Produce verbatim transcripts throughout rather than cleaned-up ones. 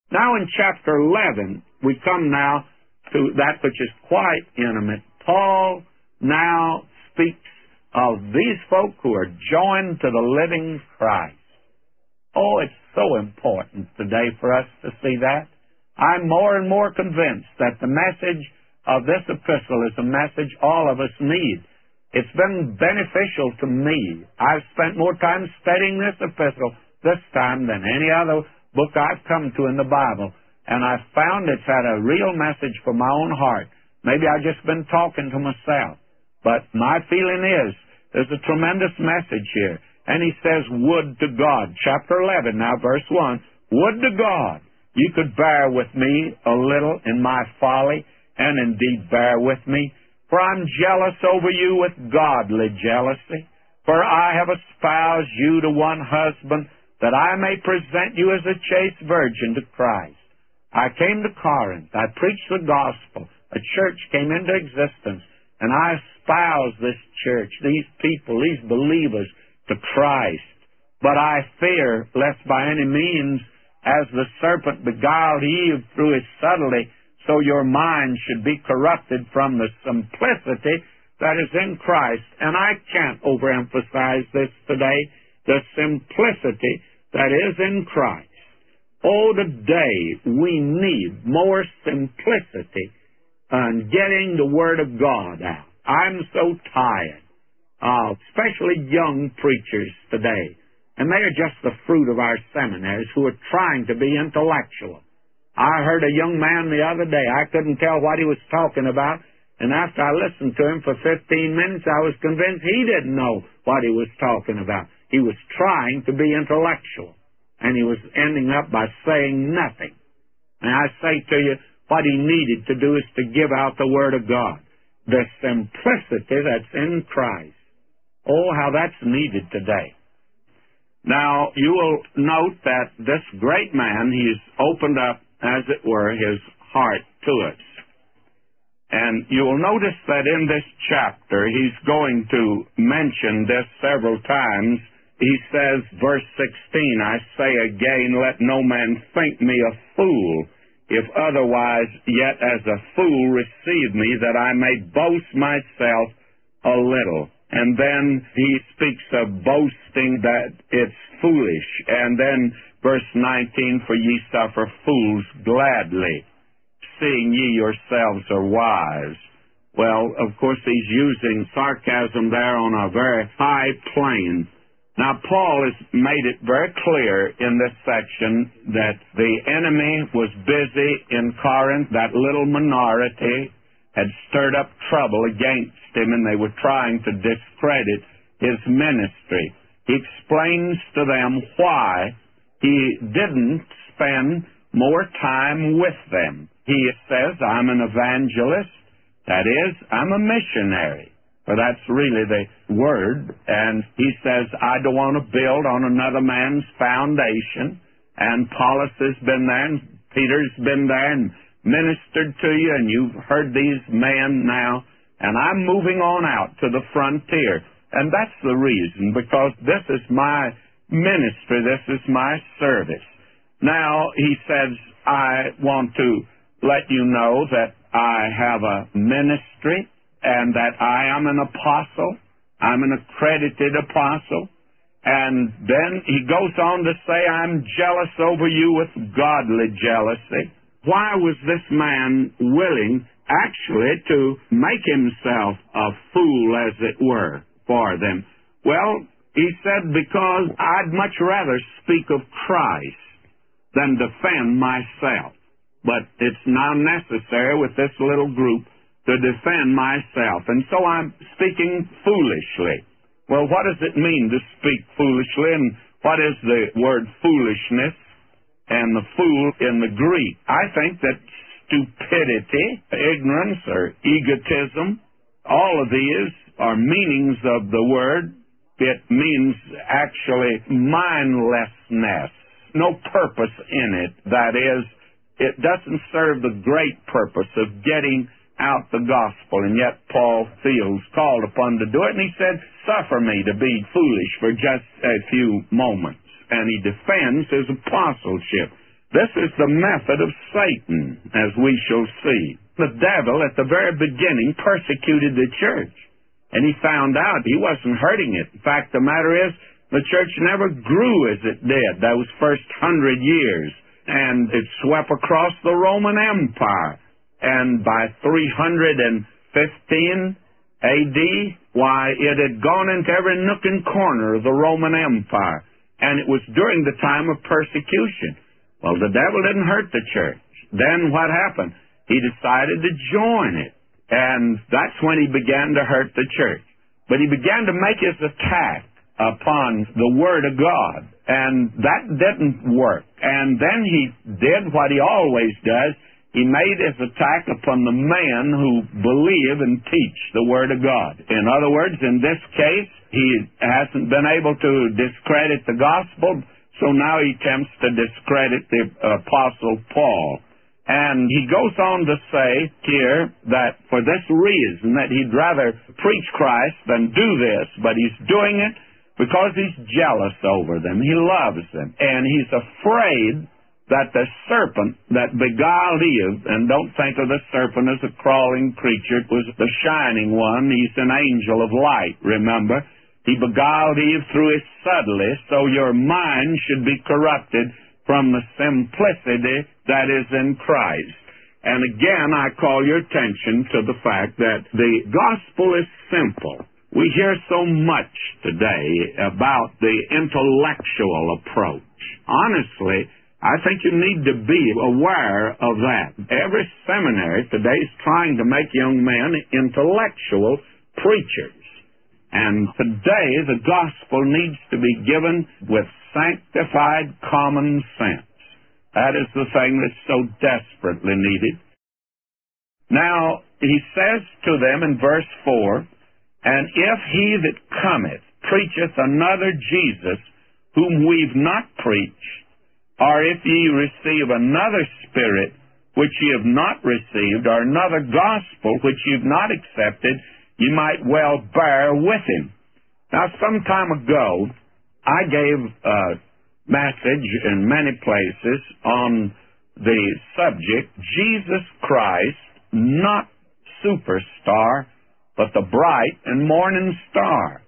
Now in chapter eleven, we come now to that which is quite intimate. Paul now speaks of these folk who are joined to the living Christ. Oh, it's so important today for us to see that. I'm more and more convinced that the message of this epistle is a message all of us need. It's been beneficial to me. I've spent more time studying this epistle this time than any other book I've come to in the Bible, and I've found it's had a real message for my own heart. Maybe I've just been talking to myself, but my feeling is there's a tremendous message here. And he says, would to God, chapter eleven, now verse one, would to God you could bear with me a little in my folly, and indeed bear with me, for I'm jealous over you with godly jealousy. For I have espoused you to one husband, that I may present you as a chaste virgin to Christ. I came to Corinth, I preached the gospel, a church came into existence, and I espoused this church, these people, these believers, to Christ. But I fear lest by any means, as the serpent beguiled Eve through his subtlety, so your mind should be corrupted from the simplicity that is in Christ. And I can't overemphasize this today, the simplicity that is in Christ. Oh, today we need more simplicity in getting the Word of God out. I'm so tired of especially young preachers today. And they are just the fruit of our seminaries who are trying to be intellectual. I heard a young man the other day. I couldn't tell what he was talking about. And after I listened to him for fifteen minutes, I was convinced he didn't know what he was talking about. He was trying to be intellectual. And he was ending up by saying nothing. And I say to you, what he needed to do is to give out the Word of God. The simplicity that's in Christ. Oh, how that's needed today. Now, you will note that this great man, he's opened up, as it were, his heart to us. And you will notice that in this chapter, he's going to mention this several times. He says, verse sixteen, I say again, let no man think me a fool, if otherwise, yet as a fool receive me, that I may boast myself a little. And then he speaks of boasting that it's foolish. And then verse nineteen, for ye suffer fools gladly, seeing ye yourselves are wise. Well, of course, he's using sarcasm there on a very high plane. Now, Paul has made it very clear in this section that the enemy was busy in Corinth. That little minority had stirred up trouble against him, and they were trying to discredit his ministry. He explains to them why he didn't spend more time with them. He says, I'm an evangelist. That is, I'm a missionary. For that's really the word. And he says, I don't want to build on another man's foundation. And Apollos has been there, and Peter's been there, and ministered to you, and you've heard these men now, and I'm moving on out to the frontier. And that's the reason, because this is my ministry, this is my service. Now, he says, I want to let you know that I have a ministry, and that I am an apostle. I'm an accredited apostle. And then he goes on to say, I'm jealous over you with godly jealousy. Why was this man willing actually to make himself a fool, as it were, for them? Well, he said, because I'd much rather speak of Christ than defend myself. But it's now necessary with this little group to defend myself. And so I'm speaking foolishly. Well, what does it mean to speak foolishly? And what is the word foolishness and the fool in the Greek? I think that stupidity, ignorance, or egotism, all of these are meanings of the word. It means actually mindlessness, no purpose in it. That is, it doesn't serve the great purpose of getting out the gospel, and yet Paul feels called upon to do it, and he said, suffer me to be foolish for just a few moments. And he defends his apostleship. This is the method of Satan, as we shall see. The devil, at the very beginning, persecuted the church. And he found out he wasn't hurting it. In fact, the matter is, the church never grew as it did those first hundred years. And it swept across the Roman Empire. And by three hundred fifteen A D, why, it had gone into every nook and corner of the Roman Empire. And it was during the time of persecution. Well, the devil didn't hurt the church. Then what happened? He decided to join it. And that's when he began to hurt the church. But he began to make his attack upon the Word of God. And that didn't work. And then he did what he always does. He made his attack upon the men who believe and teach the Word of God. In other words, in this case, he hasn't been able to discredit the gospel, so now he attempts to discredit the Apostle Paul. And he goes on to say here that for this reason, that he'd rather preach Christ than do this, but he's doing it because he's jealous over them. He loves them. And he's afraid that the serpent that beguiled Eve, and don't think of the serpent as a crawling creature, it was the shining one. He's an angel of light, remember. He beguiled Eve through his subtlety, so your mind should be corrupted from the simplicity that is in Christ. And again, I call your attention to the fact that the gospel is simple. We hear so much today about the intellectual approach. Honestly, I think you need to be aware of that. Every seminary today is trying to make young men intellectual preachers. And today, the gospel needs to be given with sanctified common sense. That is the thing that's so desperately needed. Now, he says to them in verse four, "And if he that cometh preacheth another Jesus, whom we've not preached, or if ye receive another spirit, which ye have not received, or another gospel, which ye have not accepted, you might well bear with him." Now, some time ago, I gave a message in many places on the subject, Jesus Christ, not superstar, but the bright and morning star.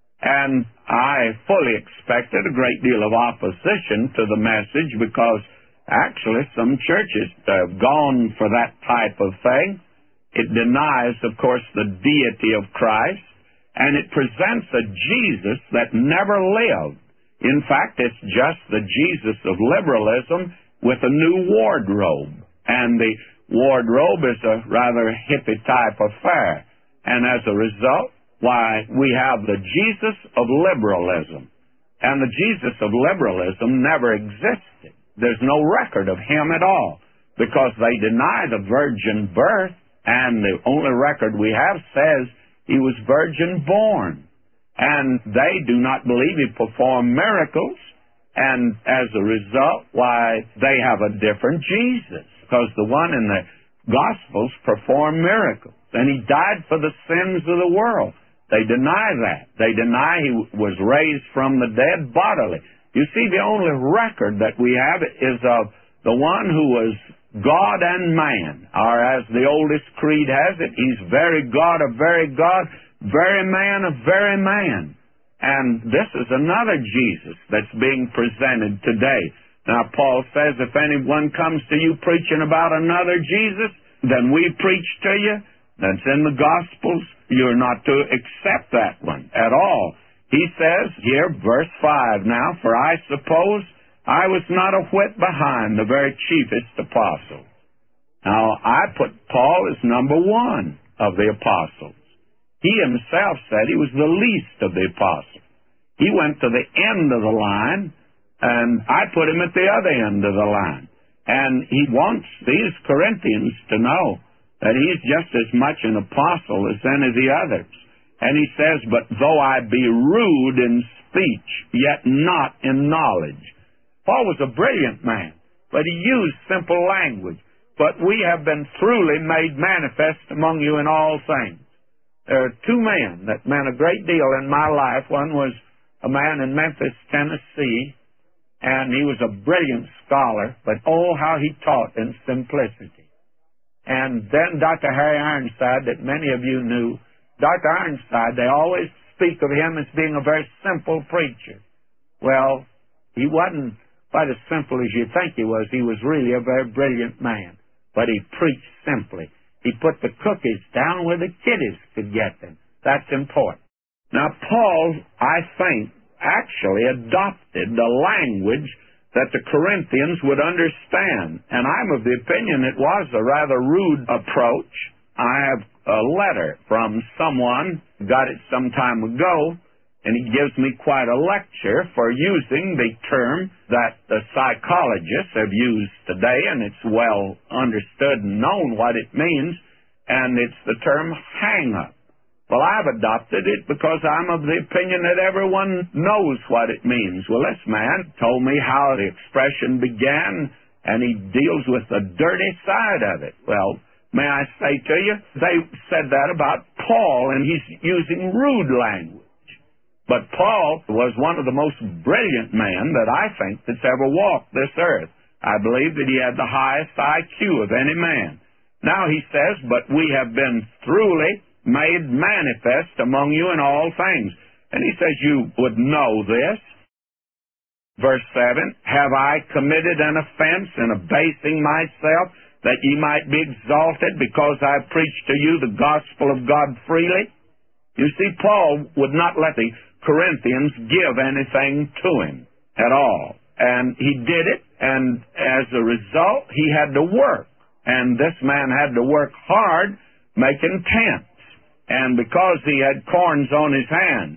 And I fully expected a great deal of opposition to the message because actually some churches have gone for that type of thing. It denies, of course, the deity of Christ, and it presents a Jesus that never lived. In fact, it's just the Jesus of liberalism with a new wardrobe. And the wardrobe is a rather hippie type affair. And as a result, why, we have the Jesus of liberalism. And the Jesus of liberalism never existed. There's no record of him at all because they deny the virgin birth. And the only record we have says he was virgin born. And they do not believe he performed miracles. And as a result, why, they have a different Jesus. Because the one in the Gospels performed miracles. And he died for the sins of the world. They deny that. They deny he was raised from the dead bodily. You see, the only record that we have is of the one who was God and man, or as the oldest creed has it, he's very God of very God, very man of very man. And this is another Jesus that's being presented today. Now, Paul says, if anyone comes to you preaching about another Jesus than we preach to you, that's in the Gospels, you're not to accept that one at all. He says here, verse five now, for I suppose I was not a whit behind the very chiefest apostle. Now, I put Paul as number one of the apostles. He himself said he was the least of the apostles. He went to the end of the line, and I put him at the other end of the line. And he wants these Corinthians to know that he's just as much an apostle as any of the others. And he says, but though I be rude in speech, yet not in knowledge. Paul was a brilliant man, but he used simple language. But we have been truly made manifest among you in all things. There are two men that meant a great deal in my life. One was a man in Memphis, Tennessee, and he was a brilliant scholar, but oh, how he taught in simplicity. And then Doctor Harry Ironside, that many of you knew, Doctor Ironside, they always speak of him as being a very simple preacher. Well, he wasn't quite as simple as you think he was. He was really a very brilliant man, but he preached simply. He put the cookies down where the kiddies could get them. That's important. Now, Paul, I think, actually adopted the language that the Corinthians would understand. And I'm of the opinion it was a rather rude approach. I have a letter from someone, got it some time ago, and he gives me quite a lecture for using the term that the psychologists have used today, and it's well understood and known what it means, and it's the term hang-up. Well, I've adopted it because I'm of the opinion that everyone knows what it means. Well, this man told me how the expression began, and he deals with the dirty side of it. Well, may I say to you, they said that about Paul, and he's using rude language. But Paul was one of the most brilliant men that I think that's ever walked this earth. I believe that he had the highest I Q of any man. Now he says, but we have been thoroughly made manifest among you in all things. And he says, you would know this. Verse seven, have I committed an offense in abasing myself, that ye might be exalted, because I preached to you the gospel of God freely? You see, Paul would not let the Corinthians give anything to him at all. And he did it, and as a result, he had to work. And this man had to work hard making tents. And because he had corns on his hands,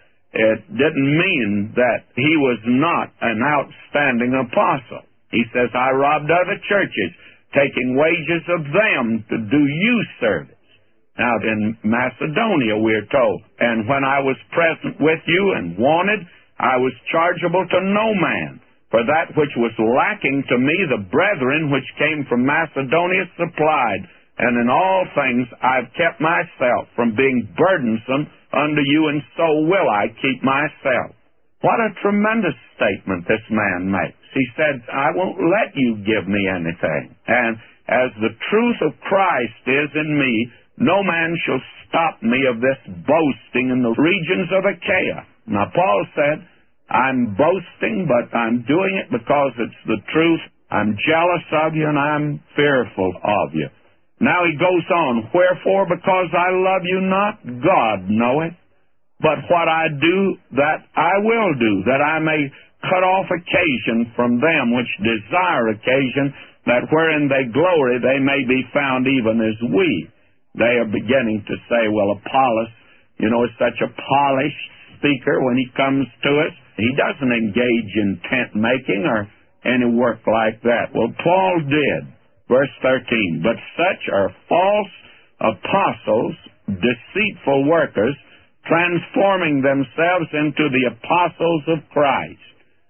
it didn't mean that he was not an outstanding apostle. He says, I robbed other churches, taking wages of them to do you service. Now, in Macedonia, we're told, and when I was present with you and wanted, I was chargeable to no man. For that which was lacking to me, the brethren which came from Macedonia supplied. And in all things I've kept myself from being burdensome unto you, and so will I keep myself. What a tremendous statement this man makes. He said, I won't let you give me anything. And as the truth of Christ is in me, no man shall stop me of this boasting in the regions of Achaia. Now, Paul said, I'm boasting, but I'm doing it because it's the truth. I'm jealous of you, and I'm fearful of you. Now he goes on, wherefore, because I love you not, God knoweth. But what I do, that I will do, that I may cut off occasion from them which desire occasion, that wherein they glory they may be found even as we. They are beginning to say, well, Apollos, you know, is such a polished speaker when he comes to us. He doesn't engage in tent making or any work like that. Well, Paul did. Verse thirteen, but such are false apostles, deceitful workers, transforming themselves into the apostles of Christ.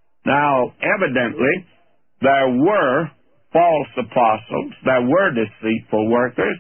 Now, evidently, there were false apostles, there were deceitful workers,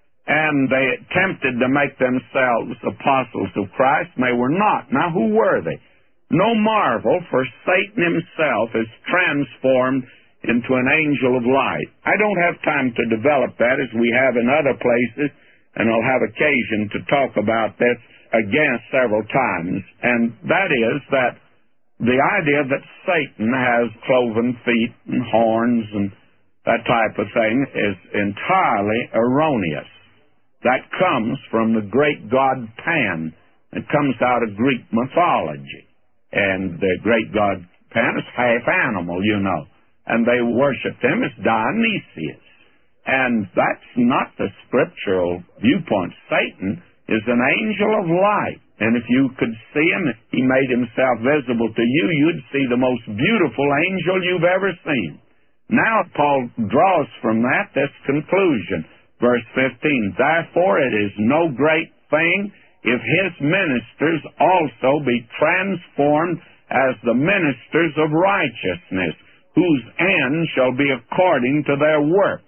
and they attempted to make themselves apostles of Christ, and they were not. Now, who were they? No marvel, for Satan himself is transformed into an angel of light. I don't have time to develop that as we have in other places, and I'll have occasion to talk about this again several times. And that is that the idea that Satan has cloven feet and horns and that type of thing is entirely erroneous. That comes from the great god Pan. It comes out of Greek mythology. And the great god Pan is half animal, you know. And they worshipped him as Dionysius. And that's not the scriptural viewpoint. Satan is an angel of light. And if you could see him, if he made himself visible to you, you'd see the most beautiful angel you've ever seen. Now Paul draws from that this conclusion. Verse fifteen, therefore it is no great thing if his ministers also be transformed as the ministers of righteousness, whose end shall be according to their works.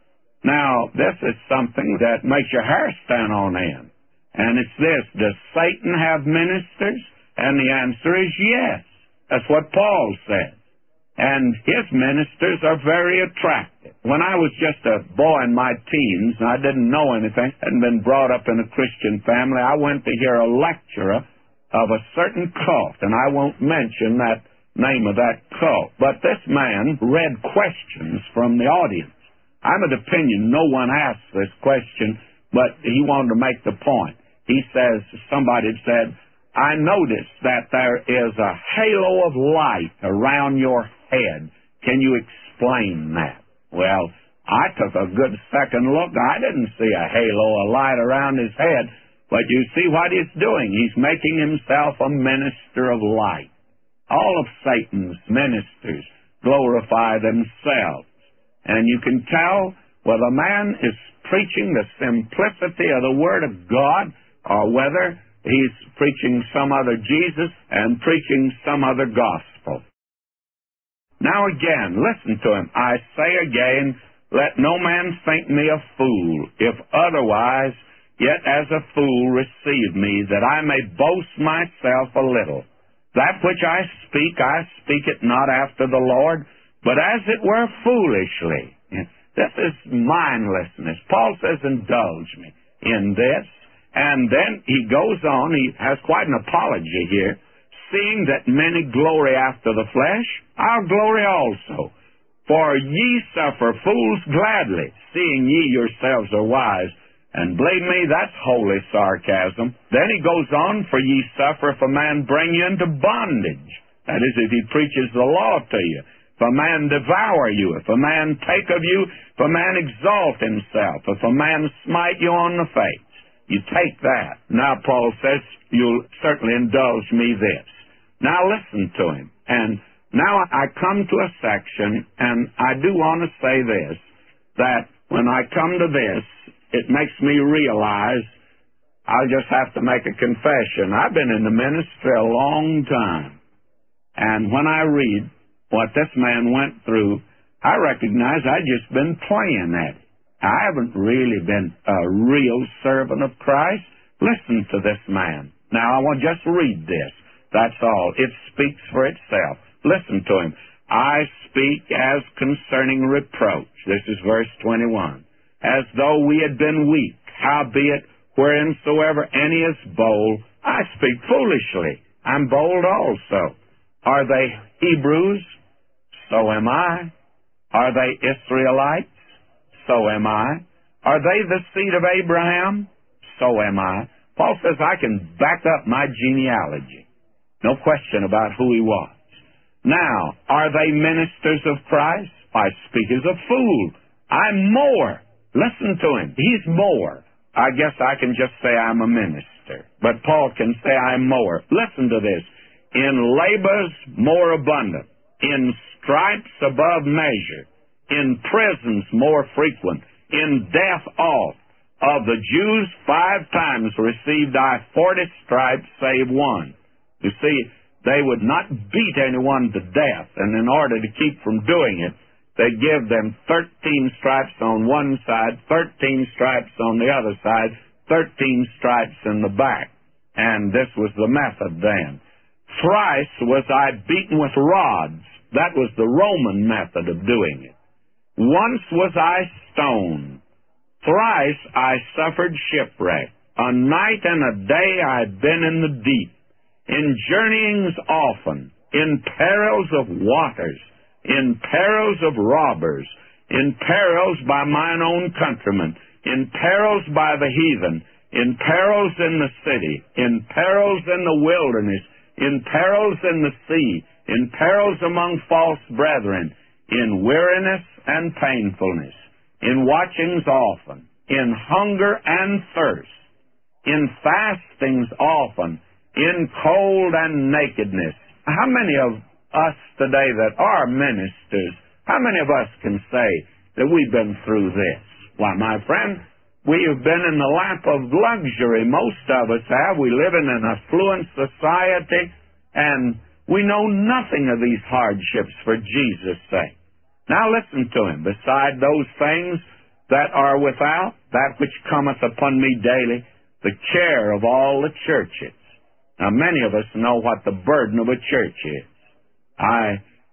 Now, this is something that makes your hair stand on end. And it's this, does Satan have ministers? And the answer is yes. That's what Paul said. And his ministers are very attractive. When I was just a boy in my teens, and I didn't know anything, hadn't been brought up in a Christian family, I went to hear a lecturer of a certain cult, and I won't mention that name of that cult. But this man read questions from the audience. I'm of the opinion no one asked this question, but he wanted to make the point. He says, somebody said, I noticed that there is a halo of light around your head. Can you explain that? Well, I took a good second look. I didn't see a halo of light around his head, but you see what he's doing. He's making himself a minister of light. All of Satan's ministers glorify themselves. And you can tell whether a man is preaching the simplicity of the Word of God or whether he's preaching some other Jesus and preaching some other gospel. Now again, listen to him. I say again, let no man think me a fool. If otherwise, yet as a fool receive me, that I may boast myself a little. That which I speak, I speak it not after the Lord, but as it were foolishly. This is mindlessness. Paul says, indulge me in this. And then he goes on, he has quite an apology here. Seeing that many glory after the flesh, I'll glory also. For ye suffer fools gladly, seeing ye yourselves are wise. And believe me, that's holy sarcasm. Then he goes on, for ye suffer if a man bring you into bondage. That is, if he preaches the law to you. If a man devour you, if a man take of you, if a man exalt himself, if a man smite you on the face. You take that. Now Paul says, you'll certainly indulge me this. Now listen to him. And now I come to a section, and I do want to say this, that when I come to this, it makes me realize I'll just have to make a confession. I've been in the ministry a long time. And when I read what this man went through, I recognize I've just been playing at it. I haven't really been a real servant of Christ. Listen to this man. Now, I want to just read this. That's all. It speaks for itself. Listen to him. I speak as concerning reproach. This is verse twenty-one. As though we had been weak, howbeit whereinsoever any is bold, I speak foolishly. I'm bold also. Are they Hebrews? So am I. Are they Israelites? So am I. Are they the seed of Abraham? So am I. Paul says I can back up my genealogy. No question about who he was. Now, are they ministers of Christ? I speak as a fool. I'm more. Listen to him. He's more. I guess I can just say I'm a minister. But Paul can say I'm more. Listen to this. In labors more abundant. In stripes above measure. In prisons more frequent. In death oft. Of the Jews five times received I forty stripes save one. You see, they would not beat anyone to death, and in order to keep from doing it, they give them thirteen stripes on one side, thirteen stripes on the other side, thirteen stripes in the back. And this was the method then. Thrice was I beaten with rods. That was the Roman method of doing it. Once was I stoned. Thrice I suffered shipwreck. A night and a day I've been in the deep. In journeyings often, in perils of waters, in perils of robbers, in perils by mine own countrymen, in perils by the heathen, in perils in the city, in perils in the wilderness, in perils in the sea, in perils among false brethren, in weariness and painfulness, in watchings often, in hunger and thirst, in fastings often, in cold and nakedness. How many of us today that are ministers, how many of us can say that we've been through this? Why, my friend, we have been in the lap of luxury. Most of us have. We live in an affluent society, and we know nothing of these hardships for Jesus' sake. Now listen to him. Beside those things that are without, that which cometh upon me daily, the care of all the churches. Now, many of us know what the burden of a church is. I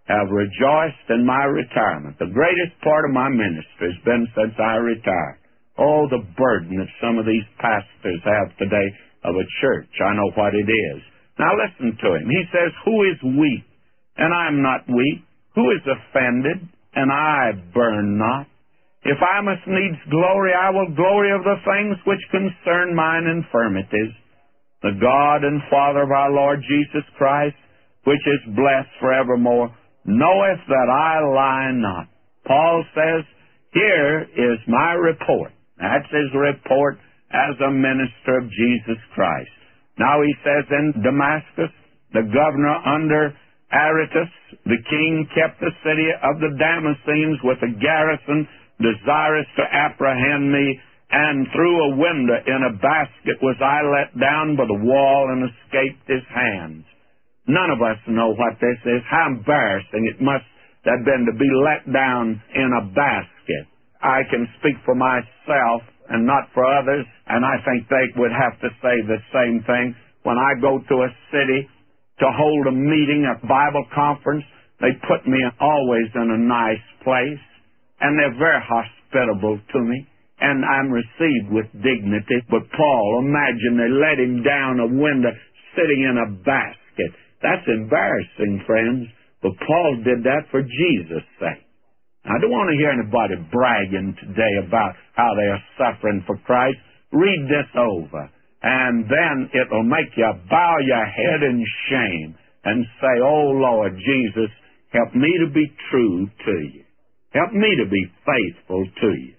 have rejoiced in my retirement. The greatest part of my ministry has been since I retired. Oh, the burden that some of these pastors have today of a church. I know what it is. Now listen to him. He says, who is weak, and I am not weak? Who is offended, and I burn not? If I must needs glory, I will glory of the things which concern mine infirmities. The God and Father of our Lord Jesus Christ, which is blessed forevermore, knoweth that I lie not. Paul says, here is my report. That's his report as a minister of Jesus Christ. Now he says, in Damascus, the governor under Aretas, the king kept the city of the Damascenes with a garrison desirous to apprehend me, and through a window in a basket was I let down by the wall and escaped his hands. None of us know what this is. How embarrassing it must have been to be let down in a basket. I can speak for myself and not for others, and I think they would have to say the same thing. When I go to a city to hold a meeting, a Bible conference, they put me always in a nice place, and they're very hospitable to me, and I'm received with dignity. But Paul, imagine they let him down a window sitting in a basket. That's embarrassing, friends, but Paul did that for Jesus' sake. I don't want to hear anybody bragging today about how they are suffering for Christ. Read this over, and then it will make you bow your head in shame and say, oh, Lord Jesus, help me to be true to you. Help me to be faithful to you.